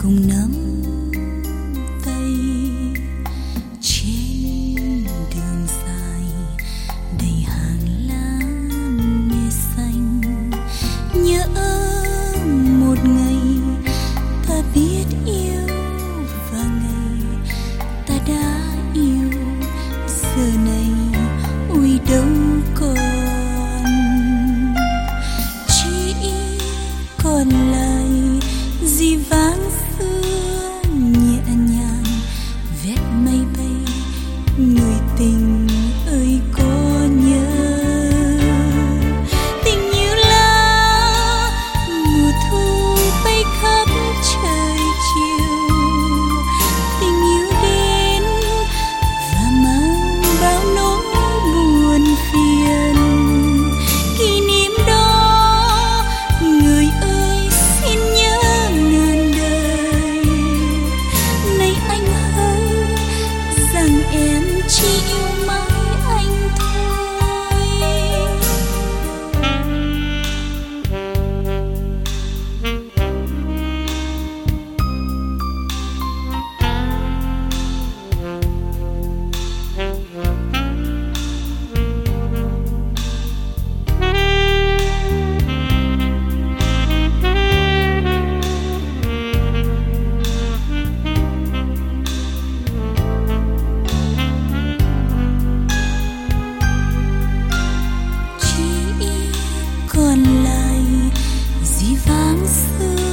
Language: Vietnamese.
cùng nắm tay trên đường dài đầy hàng lá mê xanh. Nhớ một ngày ta biết yêu và ngày ta đã yêu, giờ này ôi đâu còn, chỉ còn lại dĩ vãng xưa nhẹ nhàng vét mây bay. Người tình ơi có nhớ tình như lá mùa thu bay khắp trời chiều, tình yêu đến và mang bao nỗi buồn phiền. Kỷ niệm đó người ơi xin nhớ ngàn đời. Này anh hỡi rằng em chỉ yêu mãi anh thôi. Chỉ còn lại dĩ vãng xưa